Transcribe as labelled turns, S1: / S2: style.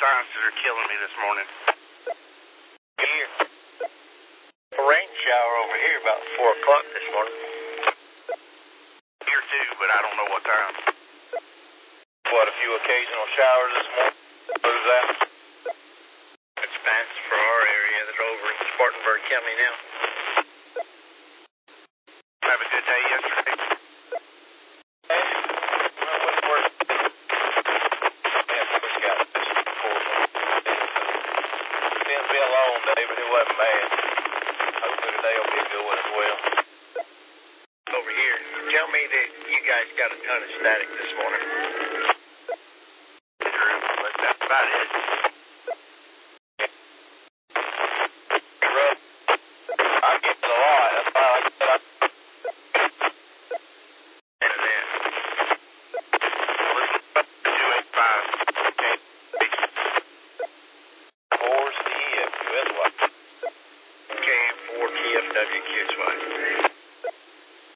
S1: sinuses are killing me this morning.
S2: Here. A rain shower over here about 4 o'clock this morning.
S1: Here too, but I don't know what time.
S2: What, a few occasional showers this morning? What is that?
S1: It's fast for our area. They're over in Spartanburg County now. Have a good day yesterday.
S2: David, it wasn't bad. Hopefully today will be a good one as well.
S1: Over here, tell me that you guys got a ton of static this morning. True, but that's about it.
S2: I get it a lot. That's why I said I...
S1: And then, listen up to 285. Okay.
S2: 4 CF, QSY.
S1: Okay, 4 TFW QSY.